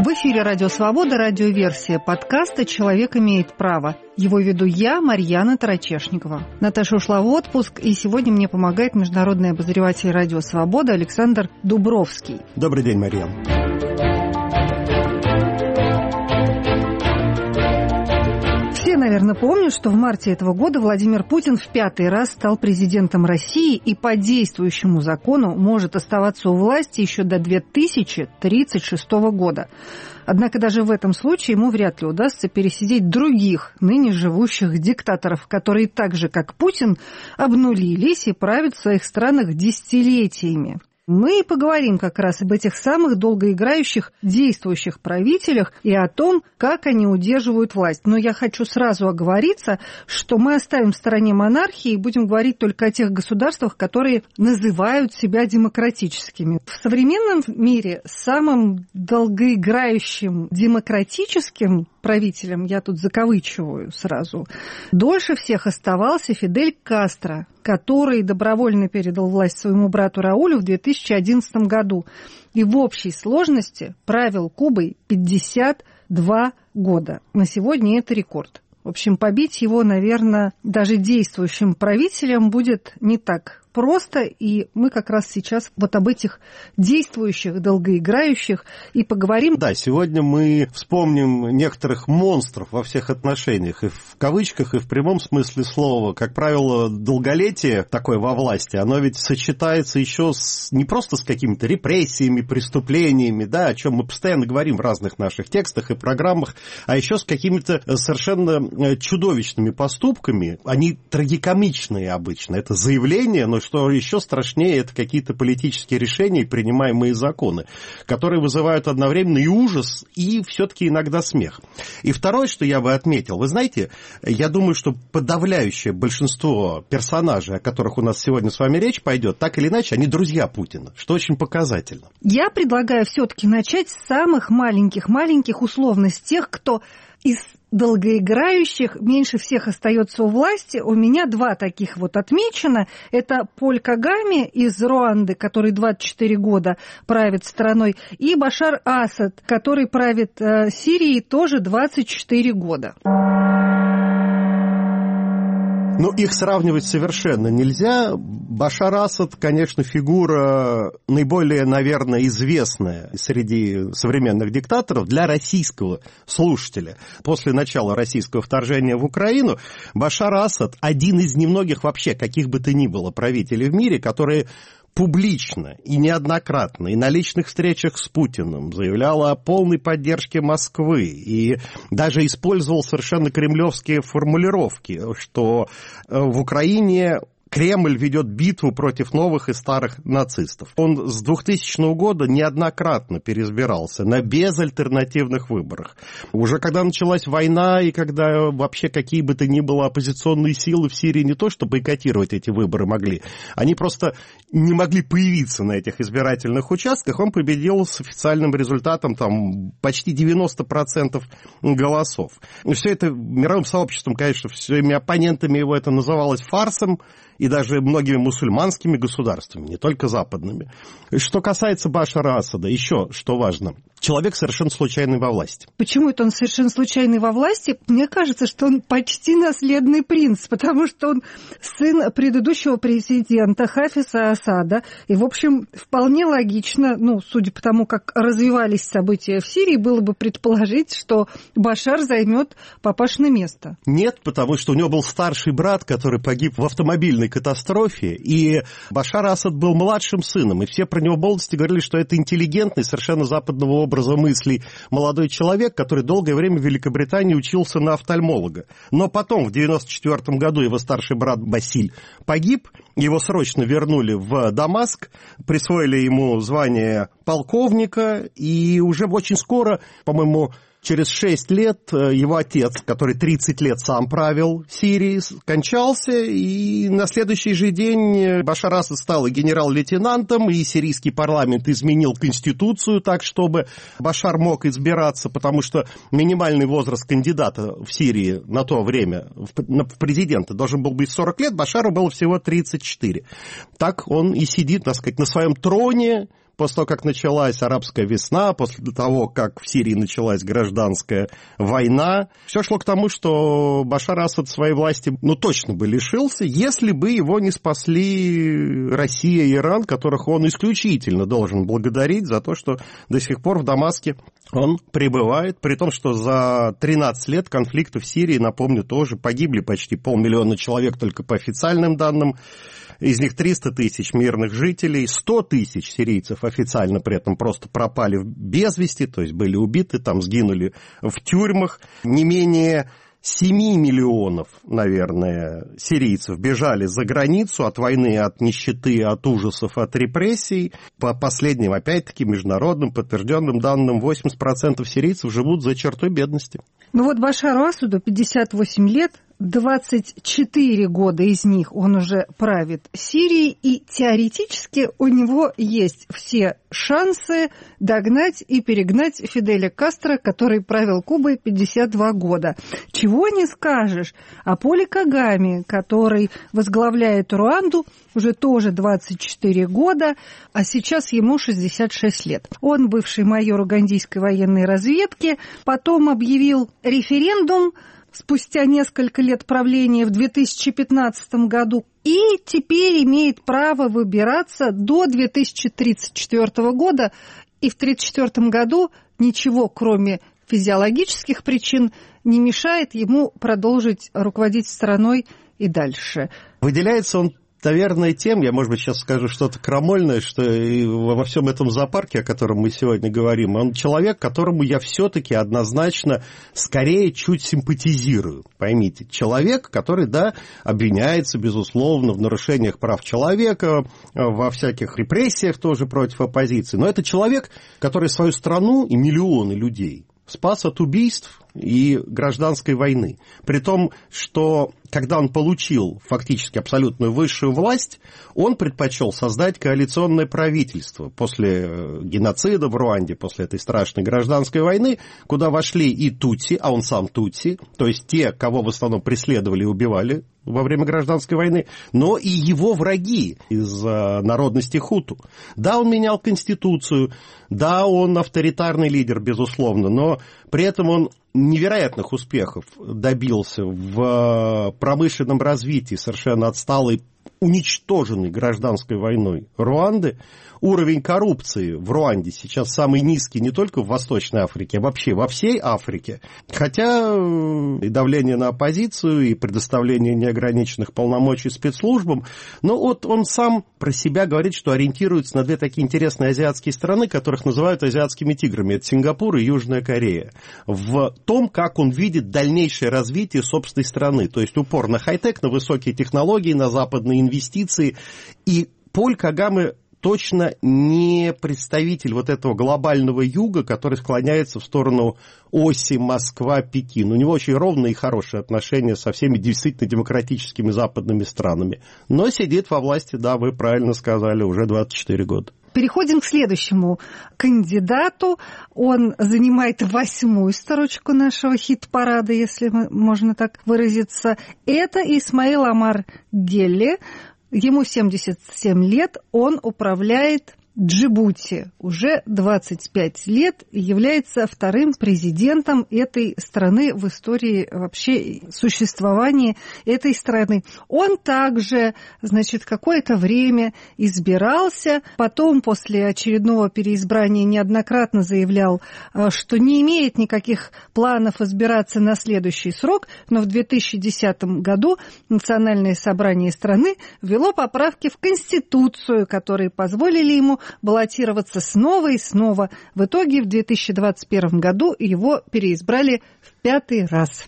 В эфире «Радио Свобода», радиоверсия подкаста «Человек имеет право». Его веду я, Марьяна Тарачешникова. Наташа ушла в отпуск, и сегодня мне помогает международный обозреватель «Радио Свобода» Александр Дубровский. Добрый день, Марьяна. Все, наверное, помнят, что в марте этого года Владимир Путин в 5-й раз стал президентом России и по действующему закону может оставаться у власти еще до 2036 года. Однако даже в этом случае ему вряд ли удастся пересидеть других ныне живущих диктаторов, которые так же, как Путин, обнулились и правят в своих странах десятилетиями. Мы и поговорим как раз об этих самых долгоиграющих действующих правителях и о том, как они удерживают власть. Но я хочу сразу оговориться, что мы оставим в стороне монархии и будем говорить только о тех государствах, которые называют себя демократическими. В современном мире самым долгоиграющим демократическим правителем, я тут закавычиваю сразу, дольше всех оставался Фидель Кастро, который добровольно передал власть своему брату Раулю в 2011 году и в общей сложности правил Кубой 52 года. На сегодня это рекорд. В общем, побить его, наверное, даже действующим правителям будет не так просто, и мы как раз сейчас вот об этих действующих, долгоиграющих и поговорим. Да, сегодня мы вспомним некоторых монстров во всех отношениях, и в кавычках, и в прямом смысле слова. Как правило, долголетие такое во власти, оно ведь сочетается еще не просто с какими-то репрессиями, преступлениями, да, о чем мы постоянно говорим в разных наших текстах и программах, а еще с какими-то совершенно чудовищными поступками. Они трагикомичные обычно. Это заявление, но что еще страшнее, это какие-то политические решения и принимаемые законы, которые вызывают одновременно и ужас, и все-таки иногда смех. И второе, что я бы отметил, вы знаете, я думаю, что подавляющее большинство персонажей, о которых у нас сегодня с вами речь пойдет, так или иначе, они друзья Путина, что очень показательно. Я предлагаю все-таки начать с самых маленьких условно, с тех, кто из долгоиграющих меньше всех остается у власти. У меня два таких вот отмечено. Это Поль Кагаме из Руанды, который 24 года правит страной, и Башар Асад, который правит Сирией тоже 24 года. Ну, их сравнивать совершенно нельзя. Башар Асад, конечно, фигура наиболее, наверное, известная среди современных диктаторов для российского слушателя. После начала российского вторжения в Украину Башар Асад один из немногих вообще, каких бы то ни было, правителей в мире, которые публично и неоднократно, и на личных встречах с Путиным заявлял о полной поддержке Москвы и даже использовал совершенно кремлевские формулировки, что в Украине Кремль ведет битву против новых и старых нацистов. Он с 2000 года неоднократно переизбирался на безальтернативных выборах. Уже когда началась война и когда вообще какие бы то ни было оппозиционные силы в Сирии не то что бойкотировать эти выборы могли, они просто не могли появиться на этих избирательных участках, он победил с официальным результатом там, почти 90% голосов. И все это мировым сообществом, конечно, всеми оппонентами его это называлось фарсом, и даже многими мусульманскими государствами, не только западными. Что касается Башара Асада, еще что важно, человек совершенно случайный во власти. Почему это он совершенно случайный во власти? Мне кажется, что он почти наследный принц, потому что он сын предыдущего президента Хафиза Асада, и, в общем, вполне логично, судя по тому, как развивались события в Сирии, было бы предположить, что Башар займет папашное место. Нет, потому что у него был старший брат, который погиб в автомобильной катастрофе, и Башар Асад был младшим сыном, и все про него в молодости говорили, что это интеллигентный, совершенно западного образа мыслей молодой человек, который долгое время в Великобритании учился на офтальмолога. Но потом, в 1994 году, его старший брат Басиль погиб, его срочно вернули в Дамаск, присвоили ему звание полковника, и уже очень скоро, по-моему, через 6 лет его отец, который 30 лет сам правил Сирией, скончался, и на следующий же день Башар Асад стал и генерал-лейтенантом, и сирийский парламент изменил конституцию так, чтобы Башар мог избираться, потому что минимальный возраст кандидата в Сирии на то время в президента должен был быть 40 лет, Башару было всего 34. Так он и сидит, так сказать, на своем троне, после того, как началась арабская весна, после того, как в Сирии началась гражданская война, все шло к тому, что Башар Асад своей власти, точно бы лишился, если бы его не спасли Россия и Иран, которых он исключительно должен благодарить за то, что до сих пор в Дамаске он пребывает, при том, что за 13 лет конфликта в Сирии, напомню, тоже погибли почти 500 000 человек только по официальным данным, из них 300 тысяч мирных жителей, 100 тысяч сирийцев официально при этом просто пропали без вести, то есть были убиты, там сгинули в тюрьмах, не менее 7 миллионов, наверное, сирийцев бежали за границу от войны, от нищеты, от ужасов, от репрессий. По последним, опять-таки, международным подтвержденным данным, 80% сирийцев живут за чертой бедности. Башару Асаду 58 лет, 24 года из них он уже правит Сирией, и теоретически у него есть все шансы догнать и перегнать Фиделя Кастро, который правил Кубой 52 года. Чего не скажешь о Поле Кагаме, который возглавляет Руанду уже тоже 24 года, а сейчас ему 66 лет. Он бывший майор угандийской военной разведки, потом объявил референдум спустя несколько лет правления в 2015 году, и теперь имеет право выбираться до 2034 года, и в 1934 году ничего, кроме физиологических причин, не мешает ему продолжить руководить страной и дальше. Выделяется он, наверное, тем, я, может быть, сейчас скажу что-то крамольное, что и во всем этом зоопарке, о котором мы сегодня говорим, он человек, которому я все-таки однозначно скорее чуть симпатизирую. Поймите, человек, который, да, обвиняется, безусловно, в нарушениях прав человека, во всяких репрессиях тоже против оппозиции, но это человек, который свою страну и миллионы людей спас от убийств и гражданской войны. При том, что когда он получил фактически абсолютную высшую власть, он предпочел создать коалиционное правительство после геноцида в Руанде, после этой страшной гражданской войны, куда вошли и тутси, а он сам тутси, то есть те, кого в основном преследовали и убивали во время гражданской войны, но и его враги из народности хуту. Да, он менял конституцию, да, он авторитарный лидер, безусловно, но при этом он невероятных успехов добился в промышленном развитии совершенно отсталой, уничтоженной гражданской войной Руанды. Уровень коррупции в Руанде сейчас самый низкий не только в Восточной Африке, а вообще во всей Африке. Хотя и давление на оппозицию, и предоставление неограниченных полномочий спецслужбам. Но вот он сам про себя говорит, что ориентируется на две такие интересные азиатские страны, которых называют азиатскими тиграми. Это Сингапур и Южная Корея. В том, как он видит дальнейшее развитие собственной страны. То есть упор на хай-тек, на высокие технологии, на западные инвестиции. И Поль Кагаме точно не представитель вот этого глобального юга, который склоняется в сторону оси Москва-Пекин. У него очень ровные и хорошие отношения со всеми действительно демократическими западными странами. Но сидит во власти, да, вы правильно сказали, уже 24 года. Переходим к следующему кандидату. Он занимает 8-ю строчку нашего хит-парада, если можно так выразиться. Это Исмаил Омар Гелле. Ему 77 лет, он управляет Джибути уже 25 лет и является вторым президентом этой страны в истории вообще существования этой страны. Он также, какое-то время избирался, потом после очередного переизбрания неоднократно заявлял, что не имеет никаких планов избираться на следующий срок, но в 2010 году Национальное собрание страны ввело поправки в Конституцию, которые позволили ему баллотироваться снова и снова. В итоге в 2021 году его переизбрали в 5-й раз.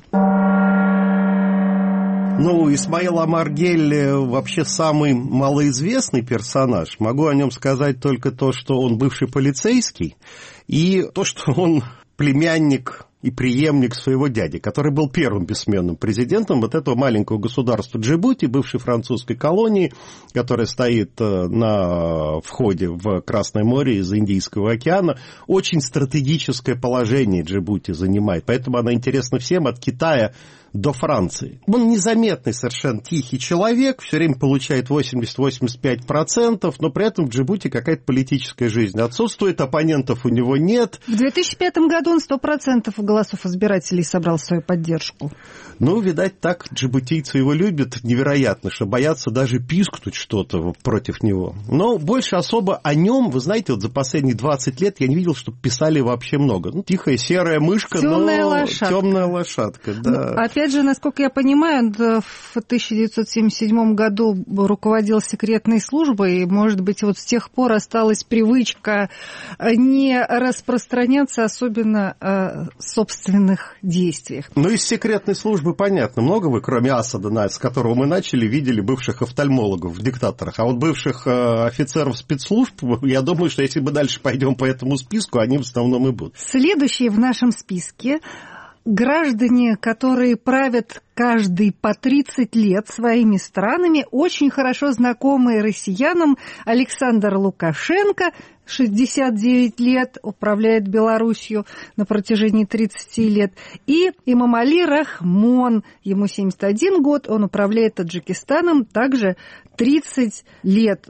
Исмаил Омар Гелле вообще самый малоизвестный персонаж. Могу о нем сказать только то, что он бывший полицейский, и то, что он племянник и преемник своего дяди, который был первым бессменным президентом вот этого маленького государства Джибути, бывшей французской колонии, которая стоит на входе в Красное море из Индийского океана. Очень стратегическое положение Джибути занимает, поэтому она интересна всем от Китая до Франции. Он незаметный, совершенно тихий человек, все время получает 80-85%, но при этом в Джибути какая-то политическая жизнь отсутствует, оппонентов у него нет. В 2005 году он 100% голосов избирателей собрал свою поддержку. Ну, видать, так джибутийцы его любят невероятно, что боятся даже пискнуть что-то против него. Но больше особо о нем, вы знаете, вот за последние 20 лет я не видел, чтобы писали вообще много. Ну, тихая серая мышка, темная лошадка. Да. Ну, опять же, насколько я понимаю, он в 1977 году руководил секретной службой, и, может быть, вот с тех пор осталась привычка не распространяться, особенно о собственных действиях. Ну, из секретной службы понятно. Много вы, кроме Асада, с которого мы начали, видели бывших офтальмологов в диктаторах. А вот бывших офицеров спецслужб, я думаю, что если мы дальше пойдем по этому списку, они в основном и будут. Следующие в нашем списке граждане, которые правят каждый по 30 лет своими странами, очень хорошо знакомые россиянам. Александр Лукашенко, 69 лет, управляет Белоруссию на протяжении 30 лет. И Эмомали Рахмон, ему 71 год, он управляет Таджикистаном также 30 лет.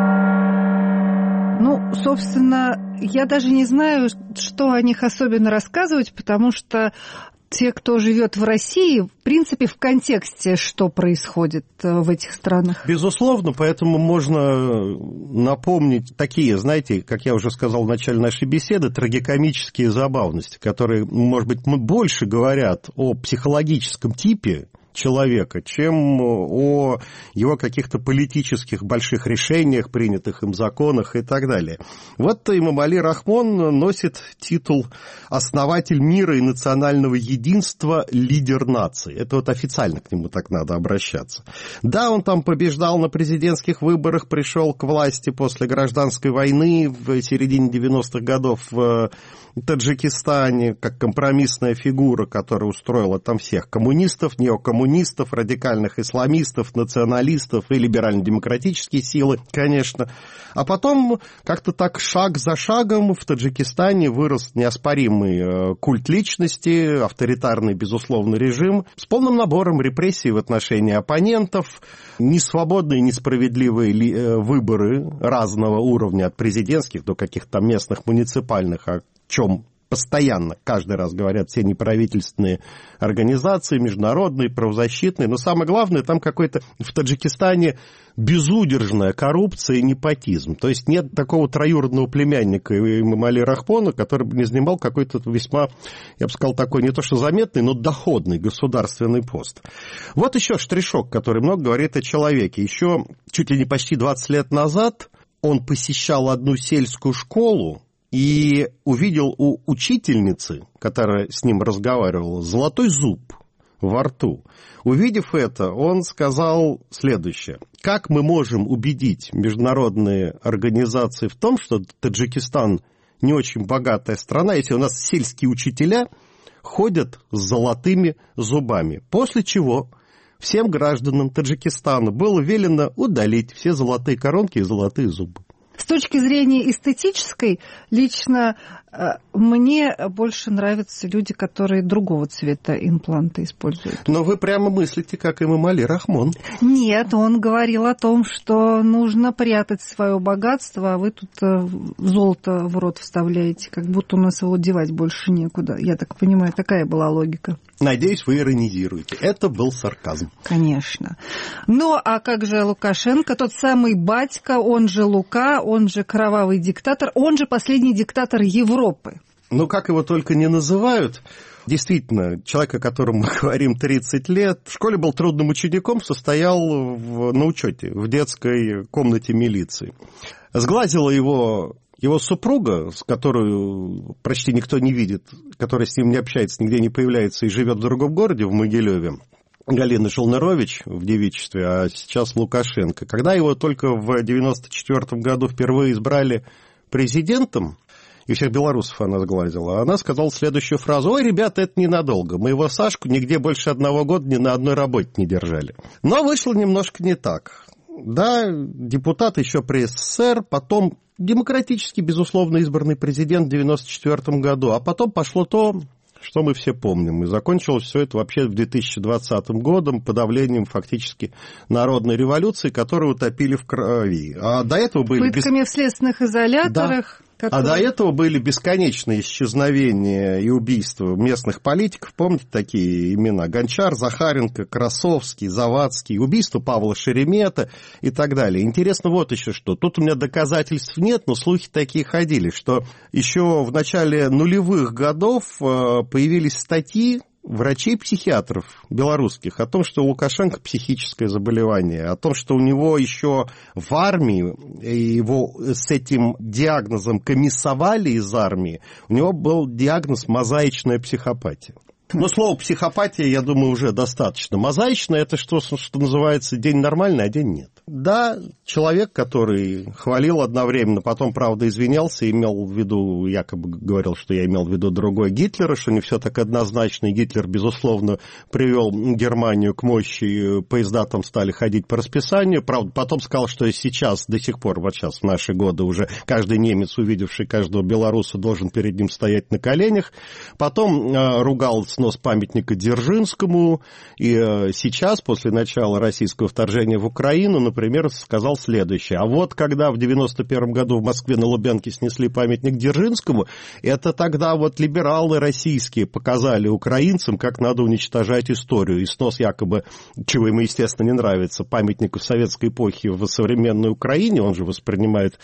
Ну, собственно, я даже не знаю, что о них особенно рассказывать, потому что те, кто живет в России, в принципе, в контексте, что происходит в этих странах. Безусловно, поэтому можно напомнить такие, знаете, как я уже сказал в начале нашей беседы, трагикомические забавности, которые, может быть, больше говорят о психологическом типе человека, чем о его каких-то политических больших решениях, принятых им законах и так далее. Вот Эмомали Рахмон носит титул «Основатель мира и национального единства, лидер нации». Это вот официально к нему так надо обращаться. Да, он там побеждал на президентских выборах, пришел к власти после гражданской войны в середине 90-х годов в Таджикистане, как компромиссная фигура, которая устроила там всех коммунистов, неокоммунистов, радикальных исламистов, националистов и либерально-демократические силы, конечно. А потом как-то так шаг за шагом в Таджикистане вырос неоспоримый культ личности, авторитарный, безусловно, режим с полным набором репрессий в отношении оппонентов, несвободные, несправедливые выборы разного уровня, от президентских до каких-то там местных, муниципальных, о чем постоянно, каждый раз говорят все неправительственные организации, международные, правозащитные, но самое главное, там какой-то в Таджикистане безудержная коррупция и непотизм. То есть нет такого троюродного племянника Эмомали Рахмона, который бы не занимал какой-то весьма, я бы сказал, такой не то что заметный, но доходный государственный пост. Вот еще штришок, который много говорит о человеке. Еще чуть ли не почти 20 лет назад он посещал одну сельскую школу, и увидел у учительницы, которая с ним разговаривала, золотой зуб во рту. Увидев это, он сказал следующее. Как мы можем убедить международные организации в том, что Таджикистан не очень богатая страна, если у нас сельские учителя ходят с золотыми зубами? После чего всем гражданам Таджикистана было велено удалить все золотые коронки и золотые зубы. С точки зрения эстетической, лично мне больше нравятся люди, которые другого цвета импланты используют. Но вы прямо мыслите, как Эмомали Рахмон. Нет, он говорил о том, что нужно прятать свое богатство, а вы тут золото в рот вставляете, как будто у нас его девать больше некуда. Я так понимаю, такая была логика. Надеюсь, вы иронизируете. Это был сарказм. Конечно. Ну, а как же Лукашенко, тот самый батька, он же Лука, он же кровавый диктатор, он же последний диктатор Европы. Ну, как его только не называют. Действительно, человек, о котором мы говорим 30 лет, в школе был трудным учеником, состоял на учете в детской комнате милиции. Сглазила его супруга, с которой почти никто не видит, которая с ним не общается, нигде не появляется и живет в другом городе, в Могилеве, Галина Желнырович в девичестве, а сейчас Лукашенко. Когда его только в 1994 году впервые избрали президентом, и всех белорусов она сглазила. Она сказала следующую фразу: «Ой, ребята, это ненадолго. Мы его Сашку нигде больше 1 года ни на одной работе не держали». Но вышло немножко не так. Да, депутат еще при СССР, потом демократически, безусловно, избранный президент в 1994 году, а потом пошло то, что мы все помним. И закончилось все это вообще в 2020 годом подавлением фактически народной революции, которую утопили в крови. А до этого были... Пытками в следственных изоляторах. Да. А до этого были бесконечные исчезновения и убийства местных политиков. Помните такие имена? Гончар, Захаренко, Красовский, Завадский, убийство Павла Шеремета и так далее. Интересно вот еще что. Тут у меня доказательств нет, но слухи такие ходили, что еще в начале нулевых годов появились статьи врачей-психиатров белорусских о том, что у Лукашенко психическое заболевание, о том, что у него еще в армии, его с этим диагнозом комиссовали из армии, у него был диагноз мозаичная психопатия. Но слово психопатия, я думаю, уже достаточно. Мозаичная – это что называется день нормальный, а день нет. Да, человек, который хвалил одновременно, потом, правда, извинялся, имел в виду, якобы говорил, что я имел в виду другой Гитлера, что не все так однозначно. И Гитлер, безусловно, привел Германию к мощи, и поезда там стали ходить по расписанию. Правда, потом сказал, что сейчас, до сих пор, вот сейчас, в наши годы, уже каждый немец, увидевший каждого белоруса, должен перед ним стоять на коленях. Потом ругал снос памятника Дзержинскому, и сейчас, после начала российского вторжения в Украину, например, сказал следующее: а вот когда в 91 году в Москве на Лубянке снесли памятник Дзержинскому, это тогда вот либералы российские показали украинцам, как надо уничтожать историю, и снос якобы, чего ему, естественно, не нравится, памятников советской эпохи в современной Украине, он же воспринимает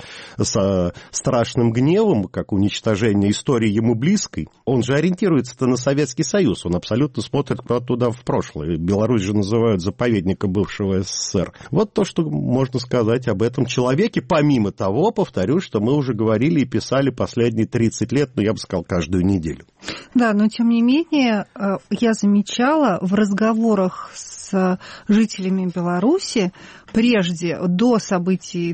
со страшным гневом, как уничтожение истории ему близкой, он же ориентируется-то на Советский Союз. Он абсолютно смотрит куда-то туда в прошлое. Беларусь же называют заповедником бывшего СССР. Вот то, что можно сказать об этом человеке. Помимо того, повторю, что мы уже говорили и писали последние 30 лет, но я бы сказал, каждую неделю. Да, но тем не менее, я замечала в разговорах с жителями Беларуси, прежде, до событий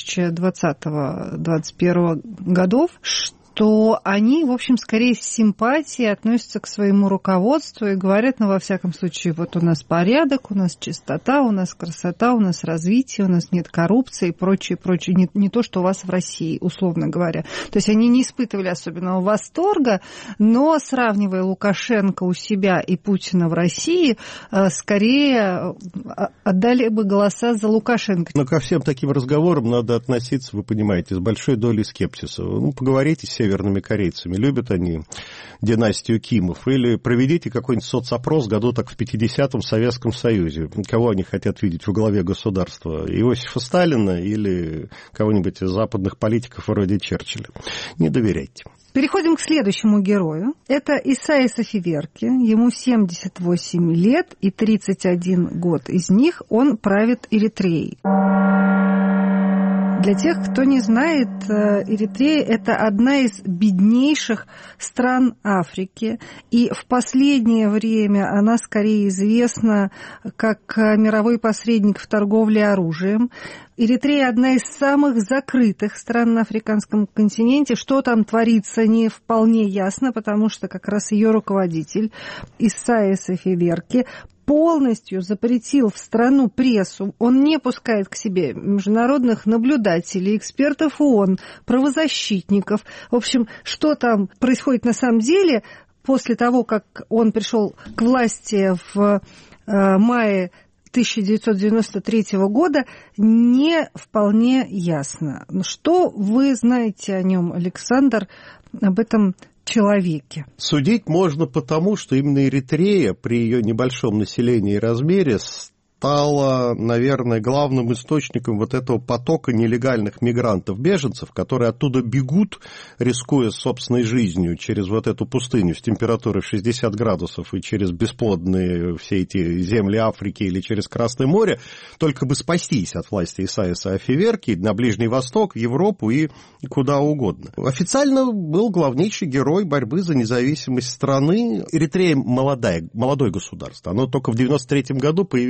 2020-2021 годов, что они, в общем, скорее с симпатией относятся к своему руководству и говорят, ну, во всяком случае, вот у нас порядок, у нас чистота, у нас красота, у нас развитие, у нас нет коррупции и прочее, прочее. Не то, что у вас в России, условно говоря. То есть они не испытывали особенного восторга, но, сравнивая Лукашенко у себя и Путина в России, скорее отдали бы голоса за Лукашенко. Но ко всем таким разговорам надо относиться, вы понимаете, с большой долей скепсиса. Ну, поговорите с северными корейцами, любят они династию Кимов, или проведите какой-нибудь соцопрос году так в 50-м в Советском Союзе. Кого они хотят видеть во главе государства? Иосифа Сталина или кого-нибудь из западных политиков вроде Черчилля? Не доверяйте. Переходим к следующему герою. Это Исайяс Афеверки. Ему 78 лет и 31 год из них он правит Эритреей. Для тех, кто не знает, Эритрея – это одна из беднейших стран Африки, и в последнее время она скорее известна как мировой посредник в торговле оружием. Эритрея – одна из самых закрытых стран на африканском континенте. Что там творится, не вполне ясно, потому что как раз ее руководитель Исайяс Афеверки полностью запретил в страну прессу. Он не пускает к себе международных наблюдателей, экспертов ООН, правозащитников. В общем, что там происходит на самом деле после того, как он пришел к власти в мае 1993 года, не вполне ясно. Что вы знаете о нем, Александр, об этом человеке? Судить можно потому, что именно Эритрея при ее небольшом населении и размере стала, наверное, главным источником вот этого потока нелегальных мигрантов-беженцев, которые оттуда бегут, рискуя собственной жизнью через вот эту пустыню с температурой 60 градусов и через бесплодные все эти земли Африки или через Красное море, только бы спастись от власти Исайяса Афеверки на Ближний Восток, в Европу и куда угодно. Официально был главнейший герой борьбы за независимость страны. Эритрея молодое государство. Оно только в 1993 году появилось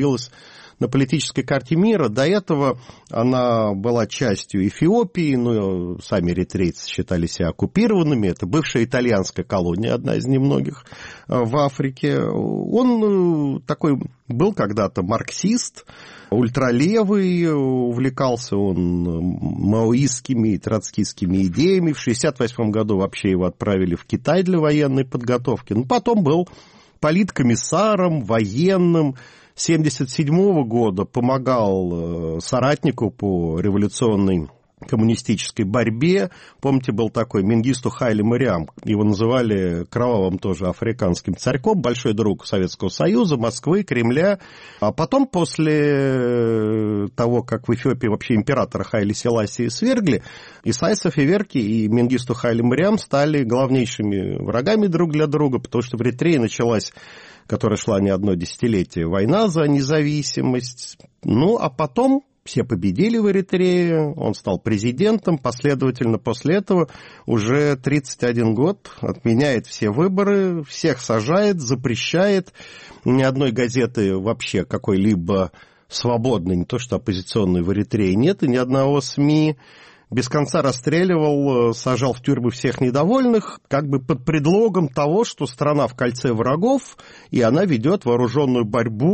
на политической карте мира. До этого она была частью Эфиопии, но сами эритрейцы считали себя оккупированными. Это бывшая итальянская колония, одна из немногих в Африке. Он такой был когда-то марксист, ультралевый, увлекался он маоистскими и троцкистскими идеями. В 1968 году вообще его отправили в Китай для военной подготовки. Но потом был политкомиссаром, военным. С 1977 года помогал соратнику по революционной коммунистической борьбе. Помните, был такой Менгисту Хайле Мариам. Его называли кровавым тоже африканским царьком. Большой друг Советского Союза, Москвы, Кремля. А потом, после того, как в Эфиопии вообще императора Хайли Селасии свергли, Исайяс Афеверки и Менгисту Хайле Мариам стали главнейшими врагами друг для друга, потому что в Эритрее началась, которая шла не одно десятилетие, война за независимость. Ну, а потом все победили в Эритрее, он стал президентом, последовательно после этого уже 31 год отменяет все выборы, всех сажает, запрещает, ни одной газеты вообще какой-либо свободной, не то что оппозиционной в Эритрее нет, и ни одного СМИ, без конца расстреливал, сажал в тюрьмы всех недовольных, как бы под предлогом того, что страна в кольце врагов, и она ведет вооруженную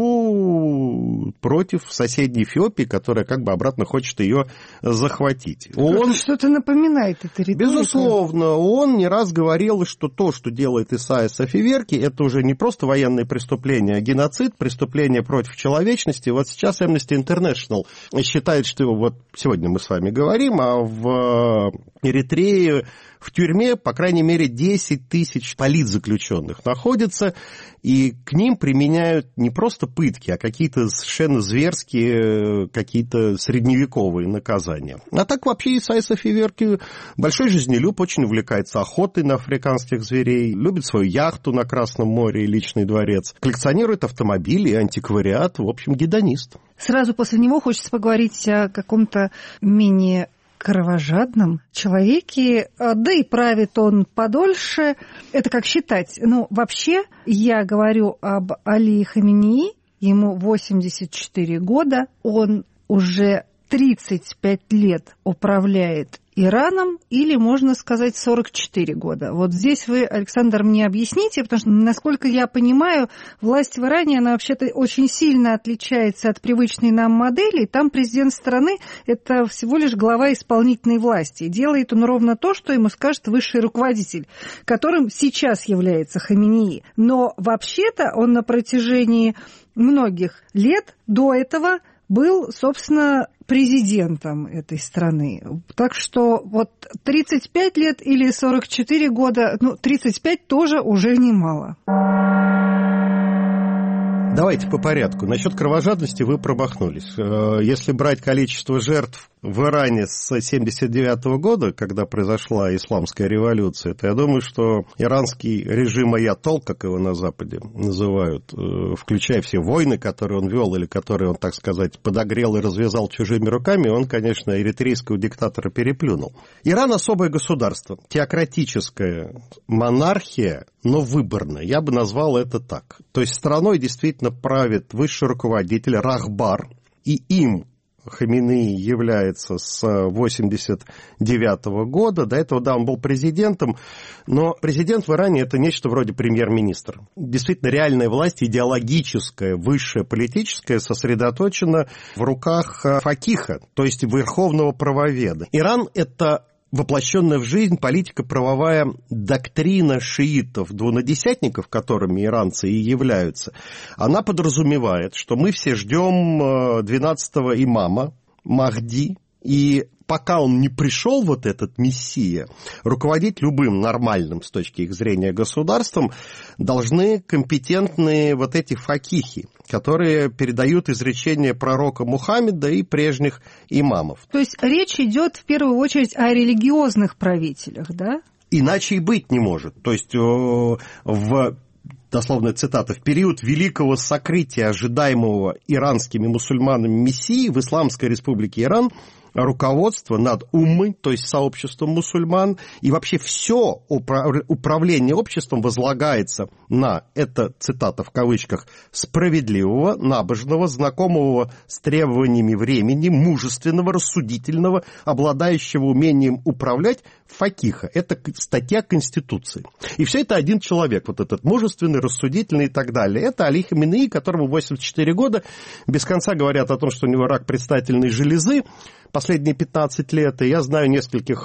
борьбу против соседней Эфиопии, которая как бы обратно хочет ее захватить. Он что-то напоминает эта риторика. Безусловно, он не раз говорил, что то, что делает Исайяс Афеверки, это уже не просто военные преступления, а геноцид, преступление против человечности. Вот сейчас Amnesty International считает, что вот сегодня мы с вами говорим, а в Эритрее в тюрьме, по крайней мере, 10 тысяч политзаключенных находятся, и к ним применяют не просто пытки, а какие-то совершенно зверские, какие-то средневековые наказания. А так вообще Исайяс Афеверки большой жизнелюб, очень увлекается охотой на африканских зверей, любит свою яхту на Красном море и личный дворец, коллекционирует автомобили и антиквариат, в общем, гедонист. Сразу после него хочется поговорить о каком-то менее кровожадном человеке, да и правит он подольше. Это как считать? Ну, вообще, я говорю об Али Хаменеи, ему 84 года, он уже 35 лет управляет Ираном, или, можно сказать, 44 года. Вот здесь вы, Александр, мне объясните, потому что, насколько я понимаю, власть в Иране, она вообще-то очень сильно отличается от привычной нам модели. Там президент страны – это всего лишь глава исполнительной власти. И делает он ровно то, что ему скажет высший руководитель, которым сейчас является Хаменеи. Но вообще-то он на протяжении многих лет до этого был, собственно, президентом этой страны. Так что вот 35 лет или 44 года, 35 тоже уже немало. Давайте по порядку. Насчет кровожадности вы промахнулись. Если брать количество жертв в Иране с 1979 года, когда произошла исламская революция, то я думаю, что иранский режим аятол, как его на Западе называют, включая все войны, которые он вел, или которые он, так сказать, подогрел и развязал чужими руками, он, конечно, эритрейского диктатора переплюнул. Иран особое государство, теократическая монархия, но выборная. Я бы назвал это так. То есть страной действительно правит высший руководитель Рахбар, и им Хаменеи является с 1989 года. До этого, да, он был президентом, но президент в Иране – это нечто вроде премьер-министра. Действительно, реальная власть, идеологическая, высшая политическая, сосредоточена в руках факиха, то есть верховного правоведа. Иран – это воплощенная в жизнь политико-правовая доктрина шиитов-двунадесятников, которыми иранцы и являются, она подразумевает, что мы все ждем 12-го имама Махди, и пока он не пришел, вот этот мессия, руководить любым нормальным с точки их зрения государством должны компетентные вот эти факихи, которые передают изречения пророка Мухаммеда и прежних имамов. То есть речь идет в первую очередь о религиозных правителях, да? Иначе и быть не может. То есть дословная цитата, в период великого сокрытия ожидаемого иранскими мусульманами мессии в Исламской республике Иран руководство над уммой, то есть сообществом мусульман, и вообще все управление обществом возлагается на, это цитата в кавычках, справедливого, набожного, знакомого с требованиями времени, мужественного, рассудительного, обладающего умением управлять факиха. Это статья Конституции. И все это один человек, вот этот мужественный, рассудительный и так далее. Это Али Хаменеи, которому 84 года, без конца говорят о том, что у него рак предстательной железы последние 15 лет, и я знаю нескольких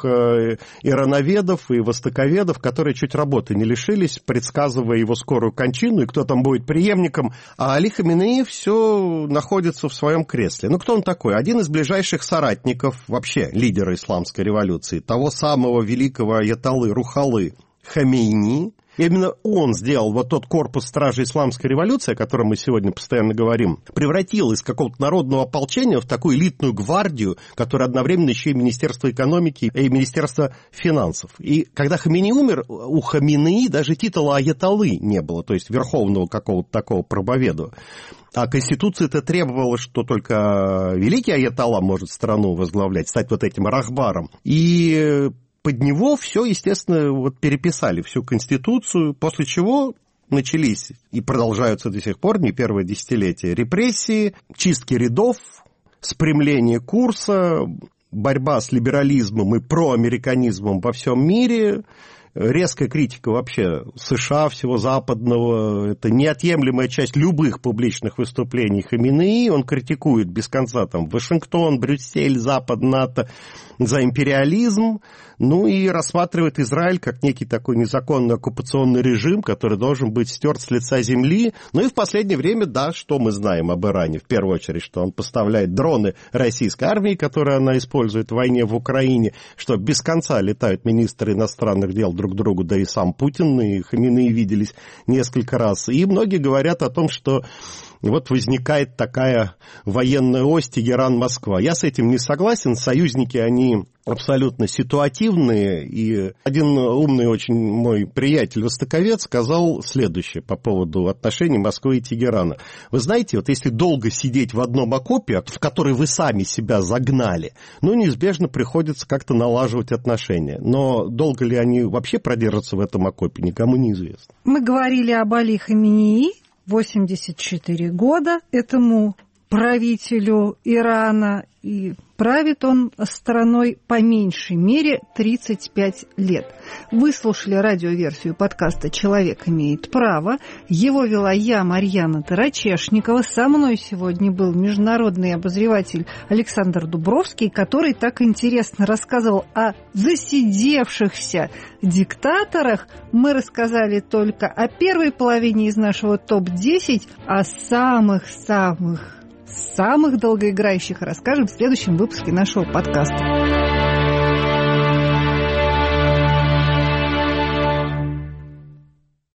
ирановедов и востоковедов, которые чуть работы не лишились, предсказывая его скорую кончину, и кто там будет преемником, а Али Хаменеи все находится в своем кресле. Ну, кто он такой? Один из ближайших соратников, вообще лидера исламской революции, того самого великого аятоллы Рухалы Хамейни. Именно он сделал вот тот корпус стражей исламской революции, о котором мы сегодня постоянно говорим, превратил из какого-то народного ополчения в такую элитную гвардию, которая одновременно еще и Министерство экономики и Министерство финансов. И когда Хамейни умер, у Хамейни даже титула аятоллы не было, то есть верховного какого-то такого проповеду. А Конституция-то требовала, что только великий аятолла может страну возглавлять, стать вот этим рахбаром. И под него все, естественно, вот переписали всю Конституцию, после чего начались и продолжаются до сих пор, не первое десятилетие, репрессии, чистки рядов, спрямление курса, борьба с либерализмом и проамериканизмом во всем мире, резкая критика вообще США, всего западного, это неотъемлемая часть любых публичных выступлений Хаменеи, он критикует без конца там Вашингтон, Брюссель, Запад, НАТО за империализм, ну и рассматривает Израиль как некий такой незаконный оккупационный режим, который должен быть стерт с лица земли. Ну и в последнее время, да, что мы знаем об Иране? В первую очередь, что он поставляет дроны российской армии, которые она использует в войне в Украине, что без конца летают министры иностранных дел друг к другу, да и сам Путин, и Хаменеи виделись несколько раз. И многие говорят о том, что вот возникает такая военная ось Тегеран-Москва. Я с этим не согласен. Союзники, они абсолютно ситуативные. И один умный очень мой приятель, востоковед, сказал следующее по поводу отношений Москвы и Тегерана. Вы знаете, вот если долго сидеть в одном окопе, в который вы сами себя загнали, ну, неизбежно приходится как-то налаживать отношения. Но долго ли они вообще продержатся в этом окопе, никому не известно. Мы говорили об Али Хаменеи. 84 года этому правителю Ирана, и правит он страной по меньшей мере 35 лет. Вы слушали радиоверсию подкаста «Человек имеет право». Его вела я, Марьяна Тарачешникова. Со мной сегодня был международный обозреватель Александр Дубровский, который так интересно рассказывал о засидевшихся диктаторах. Мы рассказали только о первой половине из нашего топ-10, о самых долгоиграющих расскажем в следующем выпуске нашего подкаста.